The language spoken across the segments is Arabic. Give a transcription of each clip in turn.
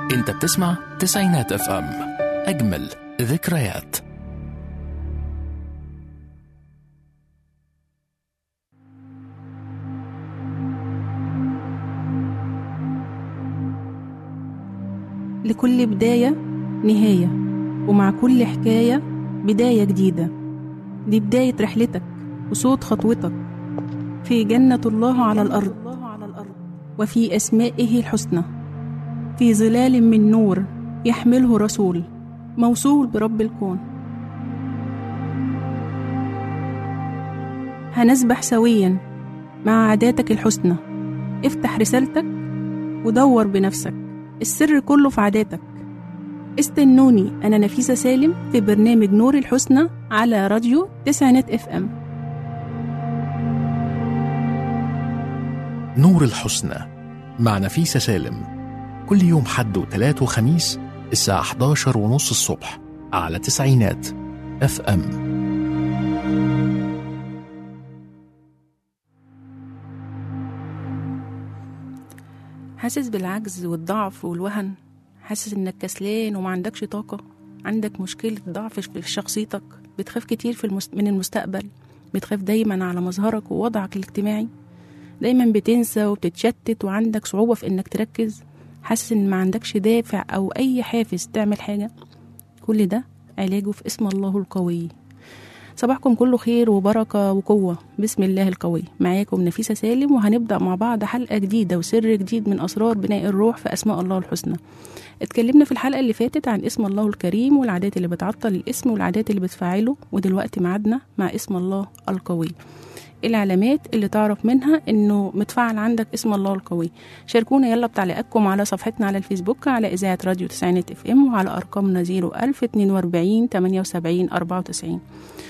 انت بتسمع تسعينات اف ام، اجمل ذكريات. لكل بداية نهاية، ومع كل حكاية بداية جديدة. دي بداية رحلتك وصوت خطوتك في جنة الله على الأرض، وفي أسمائه الحسنى، في ظلال من نور يحمله رسول موصول برب الكون. هنسبح سويا مع عاداتك الحسنى. افتح رسالتك ودور بنفسك، السر كله في عاداتك. استنوني، أنا نفيسة سالم في برنامج نور الحسنى على راديو تسعينات اف ام. نور الحسنى مع نفيسة سالم، كل يوم حد وثلاث وخميس الساعة 11:30 الصبح على تسعينات اف ام. حاسس بالعجز والضعف والوهن؟ حاسس انك كسلان وما عندكش طاقة؟ عندك مشكلة ضعف في شخصيتك؟ بتخاف كتير من المستقبل؟ بتخاف دايما على مظهرك ووضعك الاجتماعي؟ دايما بتنسى وبتتشتت وعندك صعوبة في انك تركز؟ حاسس ان ما عندكش دافع او اي حافز تعمل حاجة؟ كل ده علاجه في اسم الله القوي. صباحكم كله خير وبركة وقوة بسم الله القوي. معاكم نفيسة سالم، وهنبدأ مع بعض حلقة جديدة وسر جديد من أسرار بناء الروح في أسماء الله الحسنى. اتكلمنا في الحلقة اللي فاتت عن اسم الله الكريم والعادات اللي بتعطل الاسم والعادات اللي بتفعله، ودلوقتي معادنا مع اسم الله القوي. العلامات اللي تعرف منها انه متفعل عندك اسم الله القوي. شاركونا يلا بتعليقاتكم على صفحتنا على الفيسبوك على إذاعة راديو تسعينات اف ام، وعلى أرقامنا 01042 78 94.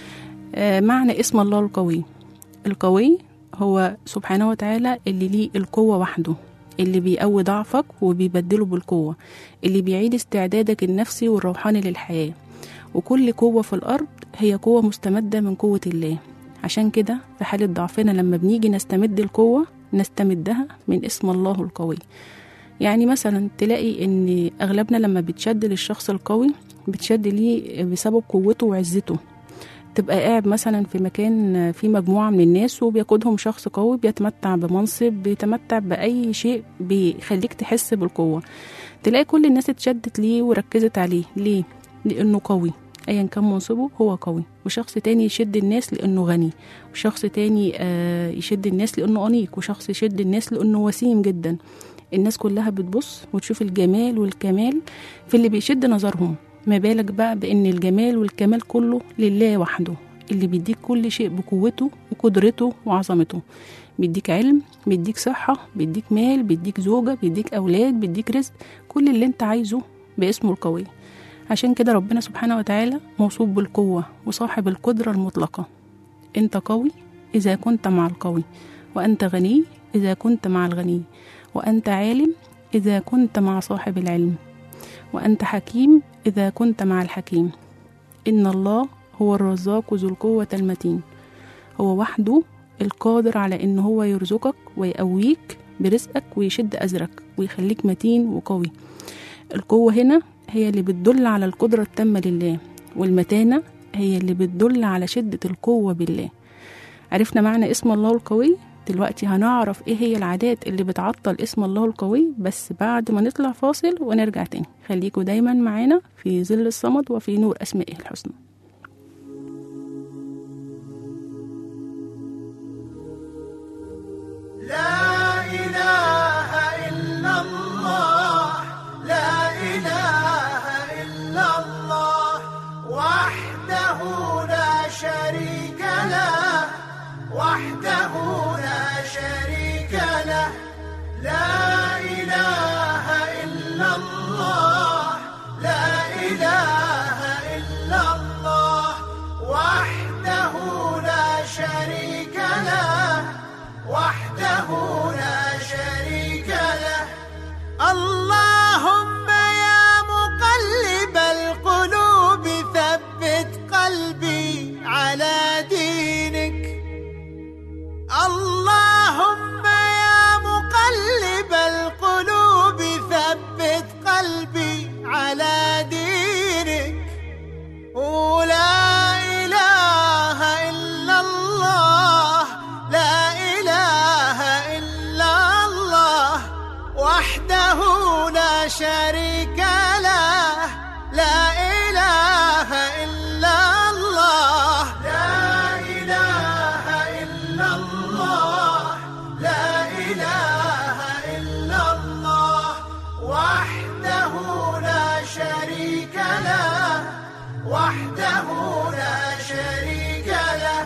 معنى اسم الله القوي. القوي هو سبحانه وتعالى اللي ليه القوة وحده، اللي بيقوي ضعفك وبيبدله بالقوة، اللي بيعيد استعدادك النفسي والروحاني للحياة. وكل قوة في الأرض هي قوة مستمدة من قوة الله. عشان كده في حالة ضعفنا لما بنيجي نستمد القوة نستمدها من اسم الله القوي. يعني مثلا تلاقي ان أغلبنا لما بتشد للشخص القوي بتشد ليه بسبب قوته وعزته. تبقى قاعد مثلا في مكان في مجموعة من الناس وبيقودهم شخص قوي بيتمتع بمنصب، بيتمتع بأي شيء بيخليك تحس بالقوة. تلاقي كل الناس اتشدت ليه وركزت عليه. ليه؟ لأنه قوي، أيا كان منصبه هو قوي. وشخص تاني يشد الناس لأنه غني، وشخص تاني يشد الناس لأنه أنيق، وشخص يشد الناس لأنه وسيم جدا. الناس كلها بتبص وتشوف الجمال والكمال في اللي بيشد نظرهم، ما بالك بقى بأن الجمال والكمال كله لله وحده، اللي بيديك كل شيء بقوته وقدرته وعظمته. بيديك علم، بيديك صحة، بيديك مال، بيديك زوجة، بيديك أولاد، بيديك رزق، كل اللي انت عايزه باسمه القوي. عشان كده ربنا سبحانه وتعالى موصوف بالقوة وصاحب القدرة المطلقة. انت قوي إذا كنت مع القوي، وأنت غني إذا كنت مع الغني، وأنت عالم إذا كنت مع صاحب العلم، وأنت حكيم إذا كنت مع الحكيم. إن الله هو الرزاق ذو القوة المتين. هو وحده القادر على إن هو يرزقك ويقويك برزقك ويشد أزرك ويخليك متين وقوي. القوة هنا هي اللي بتدل على القدرة التامة لله، والمتانة هي اللي بتدل على شدة القوة بالله. عرفنا معنى اسم الله القوي. دلوقتي هنعرف ايه هي العادات اللي بتعطل اسم الله القوي، بس بعد ما نطلع فاصل ونرجع تاني. خليكوا دايما معانا في ظل الصمد وفي نور أسمائه الحسنى. لا إله إلا الله، لا إله إلا الله، وحده لا شريك له، وحده لا شريك له. لا إله إلا الله، لا إله إلا الله. شريك له، لا إله إلا الله، لا إله إلا الله، لا إله إلا الله، وحده لا شريك له، وحده لا شريك له.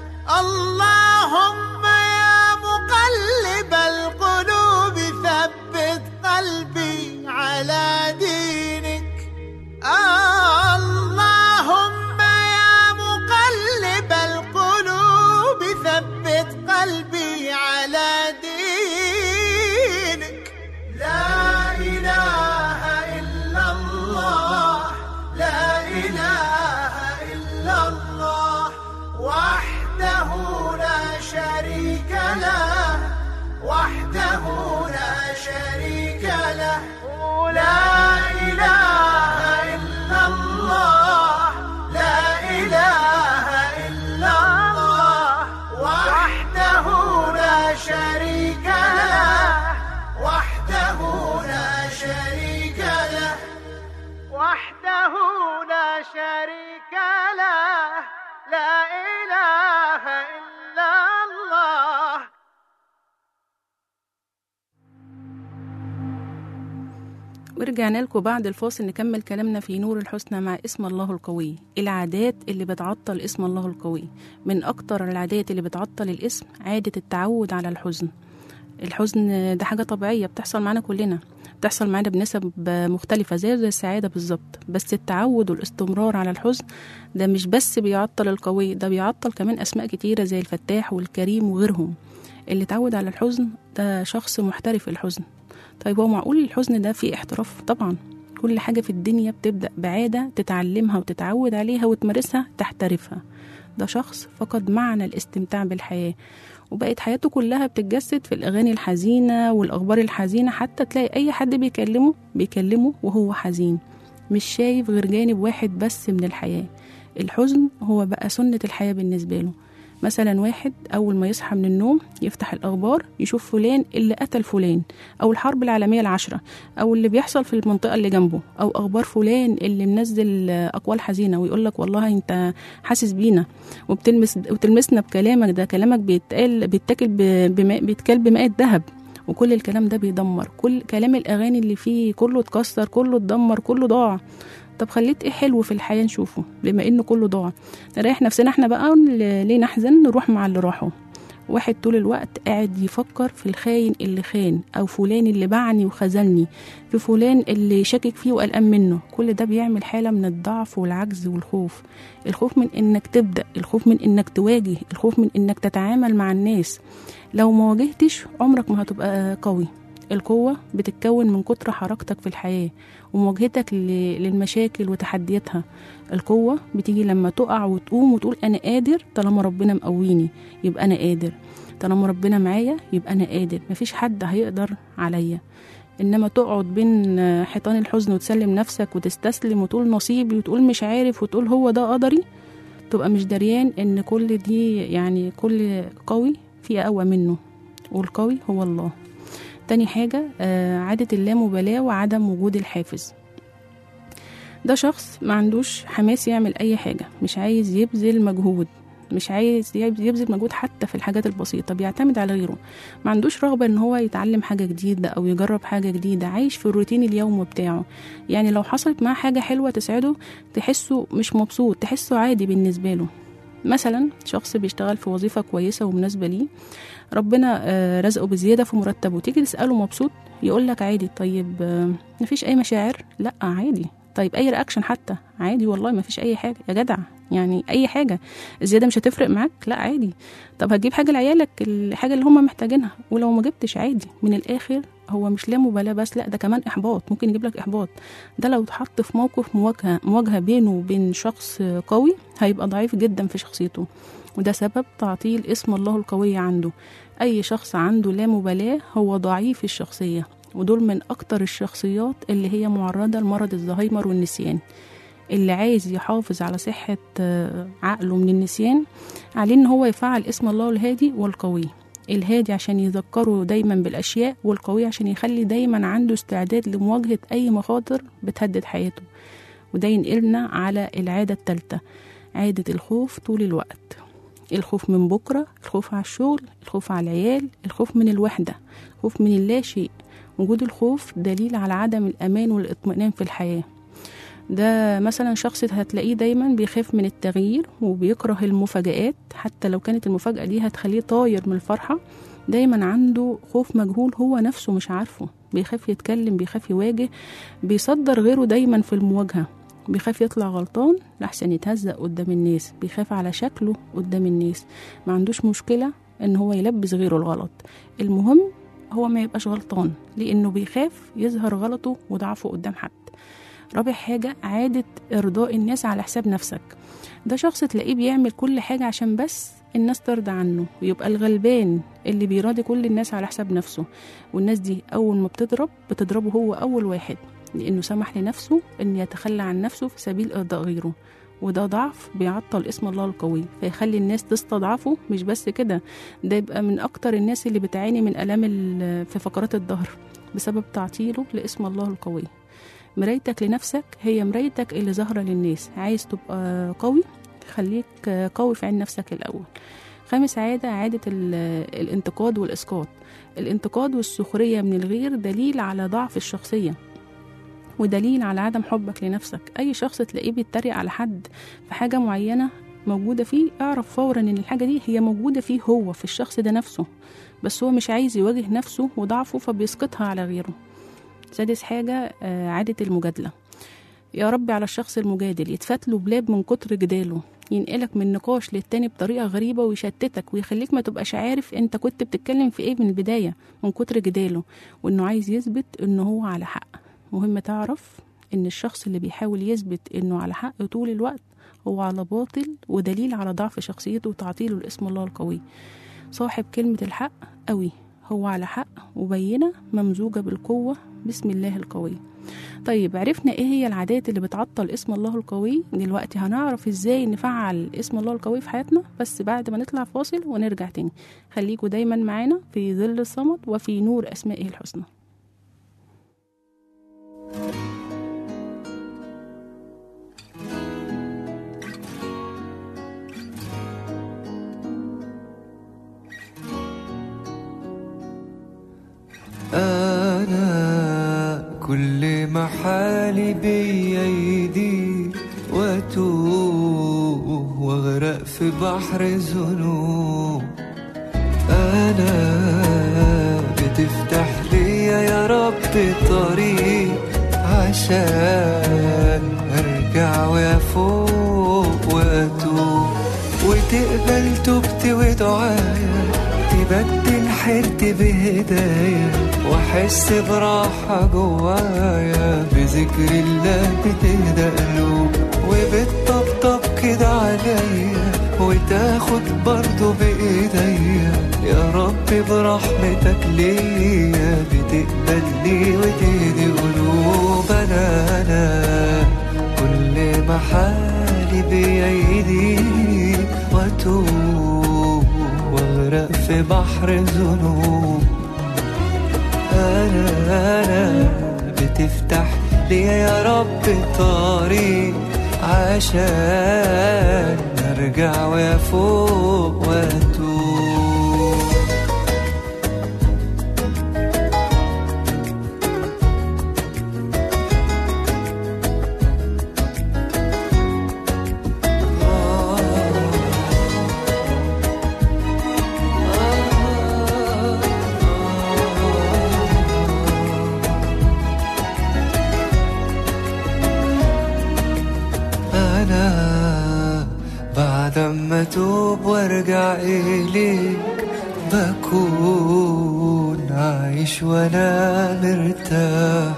اللهم يا مقلب القلوب ثبت قلبي على دينك. اللهم يا مقلب القلوب ثبت قلبي على دينك. لا إله إلا الله، لا إله إلا الله، وحده لا شريك له، وحده لا شريك له. لا إله إلا الله، لا إله إلا الله، وحده لا شريك له، وحده لا شريك له، وحده لا شريك له. لا إله إلا الله. ورجعنا لكم بعد الفاصل نكمل كلامنا في نور الحسنى مع اسم الله القوي. العادات اللي بتعطل اسم الله القوي، من أكتر العادات اللي بتعطل الاسم عادة التعود على الحزن. الحزن ده حاجة طبيعية بتحصل معنا كلنا، بتحصل معنا بنسب مختلفة زي السعادة بالظبط. بس التعود والاستمرار على الحزن ده مش بس بيعطل القوي، ده بيعطل كمان أسماء كتيرة زي الفتاح والكريم وغيرهم. اللي تعود على الحزن ده شخص محترف الحزن. طيب هو معقول الحزن ده فيه احتراف؟ طبعا. كل حاجة في الدنيا بتبدأ بعادة تتعلمها وتتعود عليها وتمارسها تحترفها. ده شخص فقد معنى الاستمتاع بالحياة، وبقت حياته كلها بتتجسد في الأغاني الحزينة والأخبار الحزينة. حتى تلاقي أي حد بيكلمه وهو حزين، مش شايف غير جانب واحد بس من الحياة. الحزن هو بقى سنة الحياة بالنسبة له. مثلا واحد أول ما يصحى من النوم يفتح الأخبار يشوف فلان اللي قتل فلان، أو الحرب العالمية العشرة، أو اللي بيحصل في المنطقة اللي جنبه، أو أخبار فلان اللي منزل أقوال حزينة ويقولك والله أنت حاسس بينا وتلمسنا بكلامك، ده كلامك بيتكال بماء ذهب. وكل الكلام ده بيدمر، كل كلام الأغاني اللي فيه كله اتكسر، كله اتدمر، كله ضاع. طب خليت ايه حلو في الحياة نشوفه بما انه كله ضاع؟ نريح نفسنا احنا بقى، ليه نحزن؟ نروح مع اللي راحوا. واحد طول الوقت قاعد يفكر في الخاين اللي خان، او فلان اللي باعني وخذلني، في فلان اللي شاكك فيه وقلقان منه. كل ده بيعمل حالة من الضعف والعجز والخوف. الخوف من انك تبدأ، الخوف من انك تواجه، الخوف من انك تتعامل مع الناس. لو ما واجهتش عمرك ما هتبقى قوي. القوة بتتكون من كتر حركتك في الحياة ومواجهتك للمشاكل وتحدياتها. القوة بتيجي لما تقع وتقوم وتقول أنا قادر، طالما ربنا مقويني يبقى أنا قادر، طالما ربنا معايا يبقى أنا قادر، مفيش حد هيقدر عليا. إنما تقعد بين حيطان الحزن وتسلم نفسك وتستسلم وتقول نصيبي وتقول مش عارف وتقول هو ده قدري، تبقى مش دريان إن كل دي يعني كل قوي فيه أقوى منه، والقوي هو الله. تاني حاجة عادة اللامبالاة وعدم وجود الحافز. ده شخص ما عندوش حماس يعمل أي حاجة، مش عايز يبذل مجهود، مش عايز يبذل مجهود حتى في الحاجات البسيطة، بيعتمد على غيره. ما عندوش رغبة ان هو يتعلم حاجة جديدة او يجرب حاجة جديدة، عايش في الروتين اليومي بتاعه. يعني لو حصلت معاه حاجة حلوة تسعده تحسه مش مبسوط، تحسه عادي بالنسبة له. مثلا شخص بيشتغل في وظيفة كويسة ومناسبة ليه، ربنا رزقه بزيادة في مرتبه، تيجي تسأله مبسوط؟ يقولك عادي. طيب مفيش أي مشاعر؟ لا عادي. طيب أي رياكشن حتى؟ عادي والله مفيش أي حاجة يا جدع، يعني أي حاجة الزيادة مش هتفرق معاك؟ لا عادي. طب هتجيب حاجة لعيالك، الحاجة اللي هم محتاجينها، ولو ما جبتش عادي. من الآخر هو مش لا مبالاة بس، لا ده كمان إحباط، ممكن يجيب لك إحباط. ده لو اتحط في موقف مواجهة بينه وبين شخص قوي هيبقى ضعيف جدا في شخصيته، وده سبب تعطيل اسم الله القوي عنده. أي شخص عنده لا مبالاة هو ضعيف الشخصية، ودول من أكتر الشخصيات اللي هي معرضة لمرض الزهايمر والنسيان. اللي عايز يحافظ على صحة عقله من النسيان عليه إن هو يفعل اسم الله الهادي والقوي. الهادي عشان يذكره دايما بالأشياء، والقوي عشان يخلي دايما عنده استعداد لمواجهة أي مخاطر بتهدد حياته. وده ينقلنا على العادة الثالثة، عادة الخوف طول الوقت. الخوف من بكرة، الخوف على الشغل، الخوف على العيال، الخوف من الوحدة، خوف من اللا شيء. وجود الخوف دليل على عدم الأمان والاطمئنان في الحياة. ده مثلا شخص هتلاقيه دايما بيخاف من التغيير وبيكره المفاجآت، حتى لو كانت المفاجأة دي هتخليه طاير من الفرحة. دايما عنده خوف مجهول هو نفسه مش عارفه، بيخاف يتكلم، بيخاف يواجه، بيصدر غيره دايما في المواجهة، بيخاف يطلع غلطان لحسن يتهزق قدام الناس، بيخاف على شكله قدام الناس. ما عندوش مشكلة ان هو يلبس غيره الغلط، المهم هو ما يبقاش غلطان، لانه بيخاف يظهر غلطه وضعفه قدام حد. رابع حاجة، عادة إرضاء الناس على حساب نفسك. ده شخص تلاقيه بيعمل كل حاجة عشان بس الناس ترضى عنه، ويبقى الغلبان اللي بيراضي كل الناس على حساب نفسه. والناس دي أول ما بتضربه هو أول واحد، لأنه سمح لنفسه أن يتخلى عن نفسه في سبيل إرضاء غيره. وده ضعف بيعطل اسم الله القوي، فيخلي الناس تستضعفه. مش بس كده، ده يبقى من أكتر الناس اللي بتعاني من ألام في فقرات الظهر بسبب تعطيله لاسم الله القوي. مرايتك لنفسك هي مرايتك اللي ظاهرة للناس. عايز تبقى قوي، خليك قوي في عين نفسك الأول. خامس عادة، عادة الانتقاد والإسقاط. الانتقاد والسخرية من الغير دليل على ضعف الشخصية ودليل على عدم حبك لنفسك. أي شخص تلاقيه بيتريق على حد في حاجة معينة موجودة فيه، اعرف فورا ان الحاجة دي هي موجودة فيه هو، في الشخص ده نفسه، بس هو مش عايز يواجه نفسه وضعفه فبيسقطها على غيره. سادس حاجة، عادة المجادلة. يا رب على الشخص المجادل، يتفتله بلاب من كتر جداله، ينقلك من نقاش للتاني بطريقة غريبة ويشتتك ويخليك ما تبقاش عارف انت كنت بتتكلم في ايه من البداية من كتر جداله، وانه عايز يثبت انه هو على حق. مهم تعرف ان الشخص اللي بيحاول يثبت انه على حق طول الوقت هو على باطل، ودليل على ضعف شخصيته وتعطيله لاسم الله القوي. صاحب كلمة الحق قوي، هو على حق وبينة ممزوجة بالقوة بسم الله القوي. طيب، عرفنا ايه هي العادات اللي بتعطل اسم الله القوي. دلوقتي هنعرف ازاي نفعل اسم الله القوي في حياتنا، بس بعد ما نطلع فاصل ونرجع تاني. خليكوا دايما معانا في ظل الصمد وفي نور أسمائه الحسنى. أنا كل ما حالي بيدي وأتوه وأغرق في بحر الذنوب، أنا بتفتح لي يا رب طريق عشان أرجع وأفوق وأتوب، وتقبل توبتي ودعايا، تبدل حيرتي بهدايا، واحس براحة جوايا، بذكر الله بتهدى قلوب، وبتطبطب كده عليا، وتاخد برضو بايديا، يا رب برحمتك ليا، بتقبلني وتهدي قلوب. انا كل ما حالي بيدي واتوب واغرق في بحر الذنوب، أنا بتفتح لي يا رب طريق عشان أرجع وأفوق وأتوب. لما أتوب وارجع إليك بكون عايش وأنا مرتاح،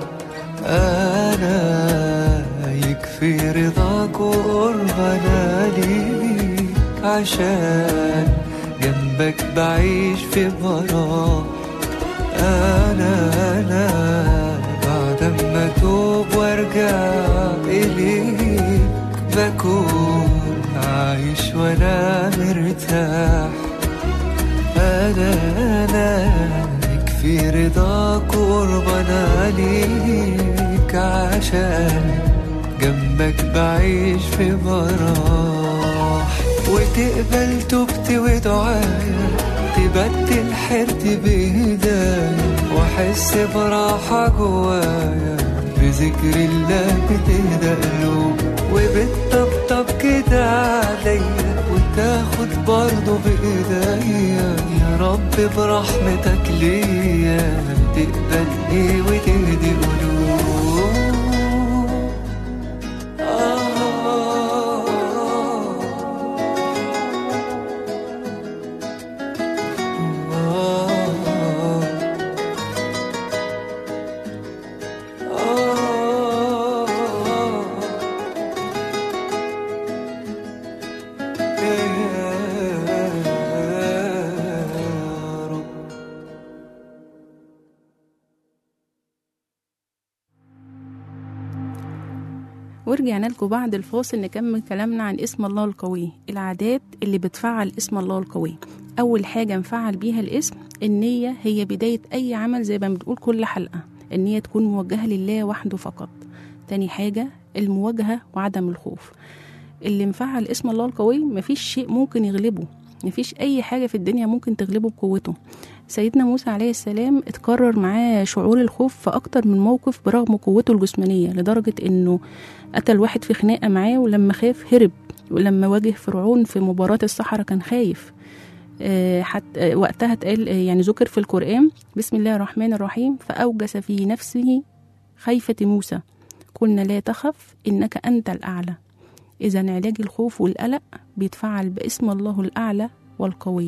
أنا يكفي رضاك وقربنا ليك، عشان جنبك بعيش في براح. أنا بعد ما أتوب وارجع إليك بكون عايش وانا مرتاح، انا رضاك وقربنا ليك، عشان جنبك بعيش في براح. وتقبل توبتي ودعايا، تبدل حيرتي بهدايا، واحس براحة جوايا بذكر الله بتهدى قلوب. وبتطبطب كده عليا وتاخد برضه بإيديا، يا رب برحمتك ليا تقبلني وتهدي قلوب. ورجعنا لكم بعد الفاصل نكمل كلامنا عن اسم الله القوي. العادات اللي بتفعل اسم الله القوي، أول حاجة نفعل بيها الاسم النية، هي بداية أي عمل زي ما بنقول كل حلقة، النية تكون موجهة لله وحده فقط. تاني حاجة المواجهة وعدم الخوف. اللي مفعل اسم الله القوي مفيش شيء ممكن يغلبه، مفيش أي حاجة في الدنيا ممكن تغلبه بقوته. سيدنا موسى عليه السلام اتكرر معاه شعور الخوف في أكتر من موقف برغم قوته الجسمانية، لدرجة إنه قتل واحد في خناقة معاه ولما خاف هرب، ولما واجه فرعون في مباراة الصحراء كان خايف. حتى وقتها اتقال يعني ذكر في القرآن بسم الله الرحمن الرحيم فأوجس في نفسه خيفة موسى قلنا لا تخف إنك أنت الأعلى. إذا علاج الخوف والقلق بيتفعل باسم الله الأعلى والقوي.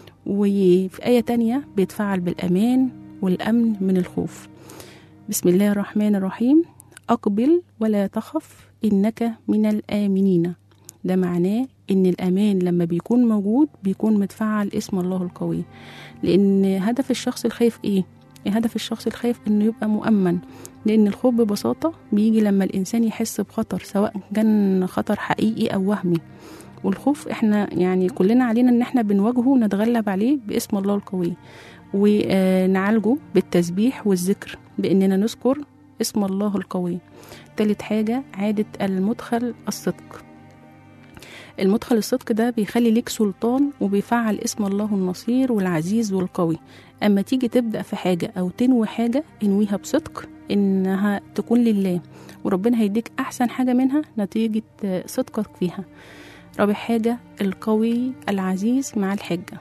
وفي آية تانية بيتفعل بالأمان والأمن من الخوف. بسم الله الرحمن الرحيم أقبل ولا تخف إنك من الآمنين. ده معناه إن الأمان لما بيكون موجود بيكون متفعل اسم الله القوي. لأن هدف الشخص الخايف إيه؟ هدف الشخص الخايف إنه يبقى مؤمن، لأن الخوف ببساطة بيجي لما الإنسان يحس بخطر، سواء كان خطر حقيقي أو وهمي. والخوف إحنا يعني كلنا علينا إن إحنا بنواجهه ونتغلب عليه باسم الله القوي، ونعالجه بالتسبيح والذكر بإننا نذكر اسم الله القوي. تالت حاجة عادة المدخل الصدق. المدخل الصدق ده بيخلي ليك سلطان وبيفعل اسم الله النصير والعزيز والقوي. أما تيجي تبدأ في حاجة أو تنوي حاجة انويها بصدق إنها تكون لله، وربنا هيديك أحسن حاجة منها نتيجة صدقك فيها. رابع حاجة القوي العزيز مع الحجة.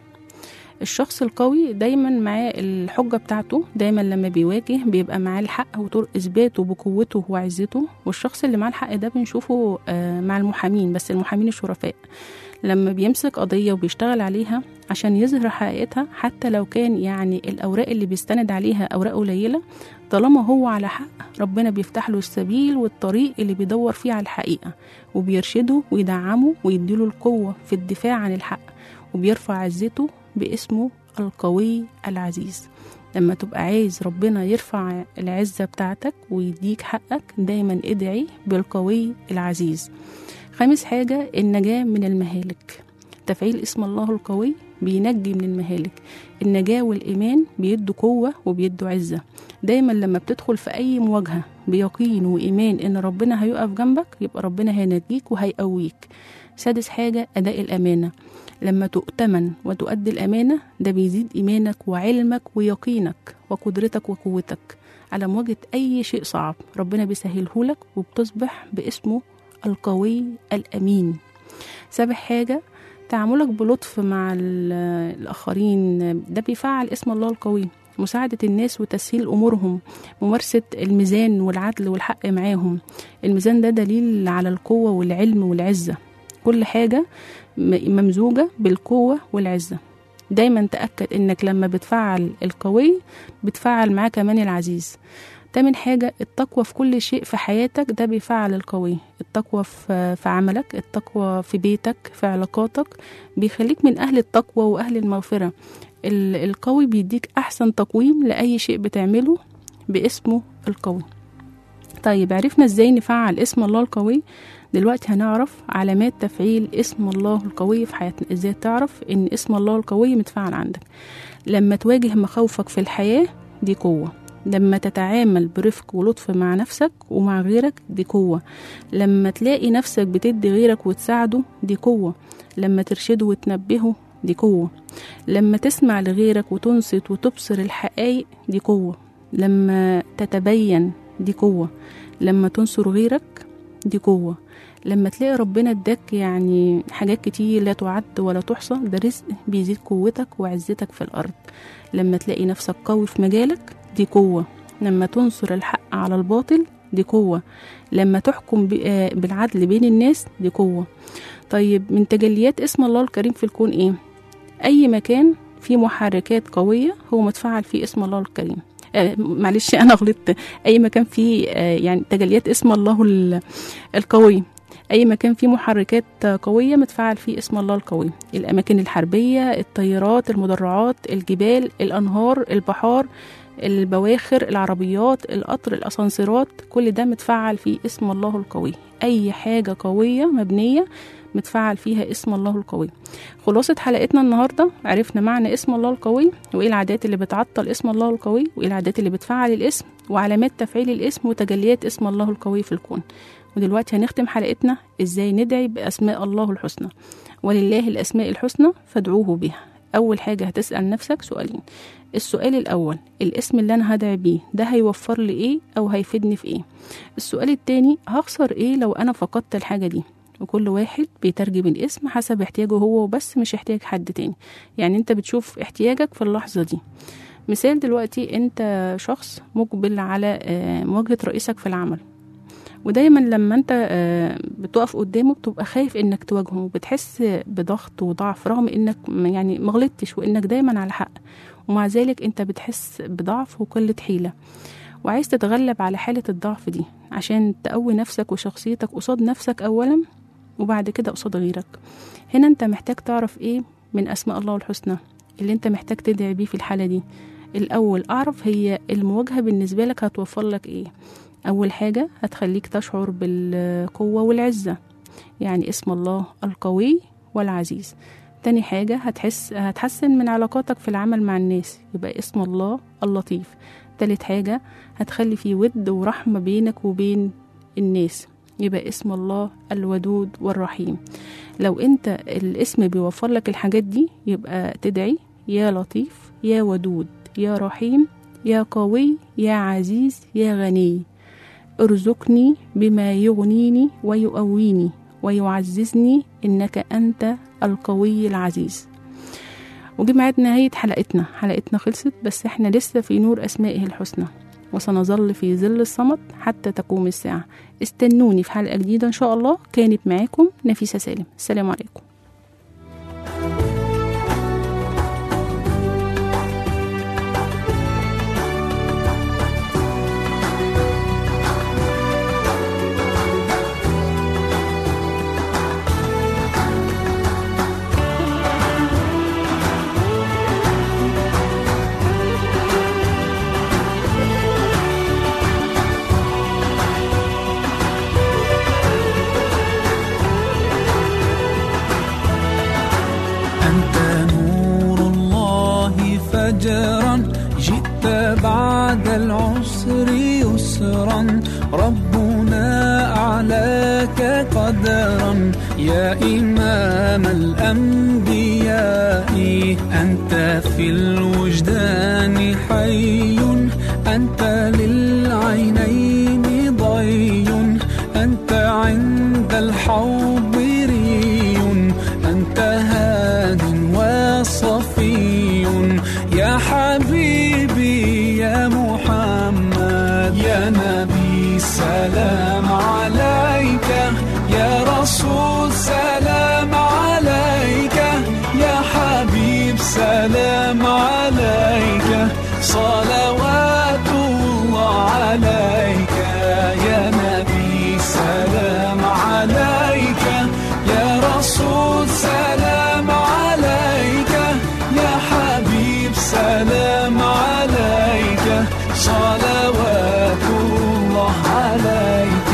الشخص القوي دايما معاه الحجة بتاعته، دايما لما بيواجه بيبقى معاه الحق وطرق إثباته بقوته وعزته. والشخص اللي معاه الحق ده بنشوفه مع المحامين، بس المحامين الشرفاء لما بيمسك قضية وبيشتغل عليها عشان يظهر حقيقتها، حتى لو كان يعني الأوراق اللي بيستند عليها أوراق قليلة، طالما هو على حق ربنا بيفتح له السبيل والطريق اللي بيدور فيه على الحقيقة، وبيرشده ويدعمه ويديله القوة في الدفاع عن الحق، وبيرفع عزته باسمه القوي العزيز. لما تبقى عايز ربنا يرفع العزة بتاعتك ويديك حقك دايما ادعي بالقوي العزيز. خامس حاجة النجاة من المهالك. تفعيل اسم الله القوي بينجي من المهالك. النجاة والإيمان بيدوا قوة وبيدوا عزة. دايما لما بتدخل في أي مواجهة بيقين وإيمان إن ربنا هيقف جنبك، يبقى ربنا هينجيك وهيقويك. سادس حاجة أداء الأمانة. لما تؤتمن وتؤدي الأمانة ده بيزيد إيمانك وعلمك ويقينك وقدرتك وقوتك على مواجهة أي شيء صعب. ربنا بيسهلهولك وبتصبح باسمه القوي الأمين. سابع حاجة تعاملك بلطف مع الآخرين، ده بيفعل اسم الله القوي. مساعدة الناس وتسهيل أمورهم، ممارسة الميزان والعدل والحق معاهم. الميزان ده دليل على القوة والعلم والعزة، كل حاجة ممزوجة بالقوة والعزة. دايما تأكد إنك لما بتفعل القوي بتفعل معاه كمان العزيز. تامن حاجة التقوى في كل شيء في حياتك، ده بيفعل القوي. التقوى في عملك، التقوى في بيتك، في علاقاتك، بيخليك من أهل التقوى وأهل المغفرة. القوي بيديك أحسن تقويم لأي شيء بتعمله باسمه القوي. طيب عرفنا ازاي نفعل اسم الله القوي. دلوقتي هنعرف علامات تفعيل اسم الله القوي في حياتنا. ازاي تعرف ان اسم الله القوي متفعل عندك؟ لما تواجه مخاوفك في الحياة دي قوة. لما تتعامل برفق ولطف مع نفسك ومع غيرك دي قوة. لما تلاقي نفسك بتدي غيرك وتساعده دي قوة. لما ترشده وتنبهه دي قوة. لما تسمع لغيرك وتنصت وتبصر الحقائق دي قوة. لما تتبين دي قوة. لما تنصر غيرك دي قوة. لما تلاقي ربنا اداك يعني حاجات كتير لا تعد ولا تحصى ده رزق بيزيد قوتك وعزتك في الأرض. لما تلاقي نفسك قوي في مجالك دي قوة. لما تنصر الحق على الباطل دي قوة. لما تحكم بالعدل بين الناس دي قوة. طيب من تجليات اسم الله الكريم في الكون ايه؟ أي مكان فيه محركات قوية هو متفعل فيه اسم الله الكريم. معلش أنا غلطت. أي مكان فيه يعني تجليات اسم الله القوي. أي مكان فيه محركات قوية متفعل فيه اسم الله القوي. الأماكن الحربية، الطيارات، المدرعات، الجبال، الأنهار، البحار، البواخر، العربيات، القطر، الأسانسيرات، كل ده متفعل فيه اسم الله القوي. أي حاجة قوية مبنية متفعل فيها اسم الله القوي. خلاصة حلقتنا النهاردة عرفنا معنى اسم الله القوي، وإيه العادات اللي بتعطل اسم الله القوي، وإيه العادات اللي بتفعل الاسم، وعلامات تفعيل الاسم وتجليات اسم الله القوي في الكون. ودلوقتي هنختم حلقتنا إزاي ندعي بأسماء الله الحسنى. ولله الأسماء الحسنى فادعوه بها. أول حاجة هتسأل نفسك سؤالين. السؤال الأول، الاسم اللي أنا هدعي بيه ده هيوفر لي إيه أو هيفيدني في إيه؟ السؤال التاني، هخسر إيه لو أنا فقدت الحاجة دي؟ وكل واحد بيترجم الاسم حسب احتياجه هو وبس، مش احتياج حد تاني. يعني انت بتشوف احتياجك في اللحظة دي. مثال دلوقتي، انت شخص مقبل على مواجهة رئيسك في العمل، ودايما لما انت بتقف قدامه بتبقى خايف انك تواجهه، وبتحس بضغط وضعف رغم انك يعني مغلطتش وانك دايما على حق، ومع ذلك انت بتحس بضعف وقلة حيلة، وعايز تتغلب على حالة الضعف دي عشان تقوي نفسك وشخصيتك قصاد نفسك أولا، وبعد كده قصاد غيرك. هنا انت محتاج تعرف ايه من أسماء الله الحسنى اللي انت محتاج تدعي بيه في الحالة دي. الأول أعرف هي المواجهة بالنسبة لك هتوفر لك ايه. أول حاجة هتخليك تشعر بالقوة والعزة، يعني اسم الله القوي والعزيز. تاني حاجة هتحسن من علاقاتك في العمل مع الناس، يبقى اسم الله اللطيف. تالت حاجة هتخلي فيه ود ورحمة بينك وبين الناس، يبقى اسم الله الودود والرحيم. لو انت الاسم بيوفر لك الحاجات دي يبقى تدعي يا لطيف يا ودود يا رحيم يا قوي يا عزيز يا غني، ارزقني بما يغنيني ويقويني ويعززني إنك أنت القوي العزيز. وجي ميعاد نهاية حلقتنا خلصت، بس احنا لسه في نور أسمائه الحسنى، وسنظل في ظل الصمت حتى تقوم الساعة. استنوني في حلقة جديدة إن شاء الله. كانت معاكم نفيسة سالم. السلام عليكم. جئت بعد العسر يسرا، ربنا أعلاك قدرا يا إمام الأنبياء. أنت في الوجدان حي، أنت للعينين ضي، أنت عند الحوض ري، أنت هاد وصفي يا حبيبي يا محمد يا نبي سلام عليك، يا رسول سلام عليك، يا حبيب سلام عليك، صلوات الله عليك يا نبي سلام عليك، يا رسول سلام عليك، يا حبيب سلام عليك، صلوات الله عليك.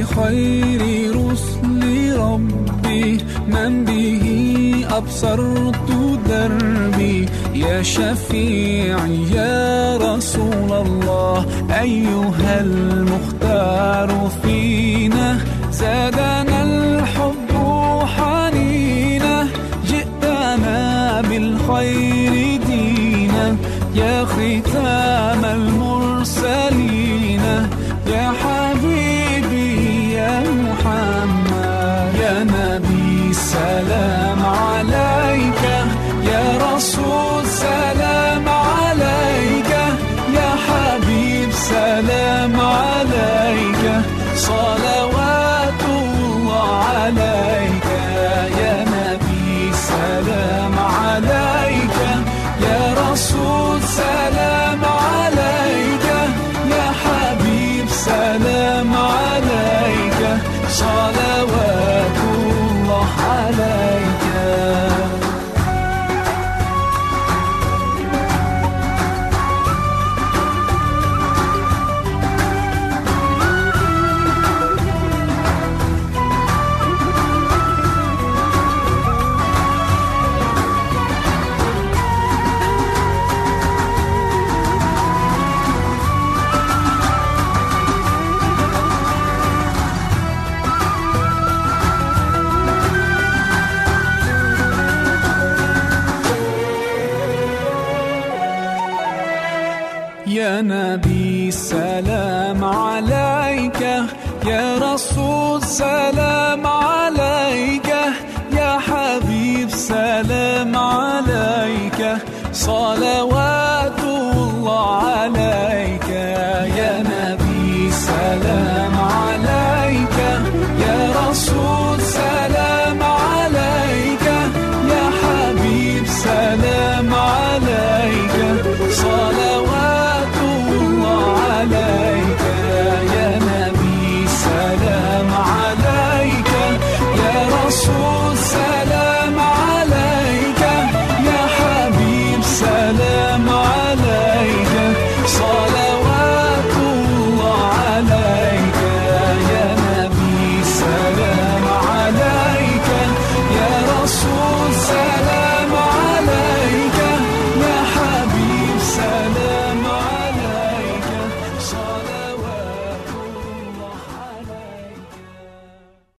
خير رسل ربي من به أبصرت دربي يا شفيعي يا رسول الله أيها المختار فينا زادنا الحب حنينا جئتنا بالخير دينا يا ختام المرسلين يا حبيبي يا محمد يا نبي سلام عليك يا رسول سلام عليك يا حبيب سلام عليك صلوات الله عليك يا نبي سلام عليك يا رسول سلام عليك يا حبيب سلام عليك صلوات الله عليك. يا نبي سلام عليك يا رسول سلام عليك يا حبيب سلام عليك صلوات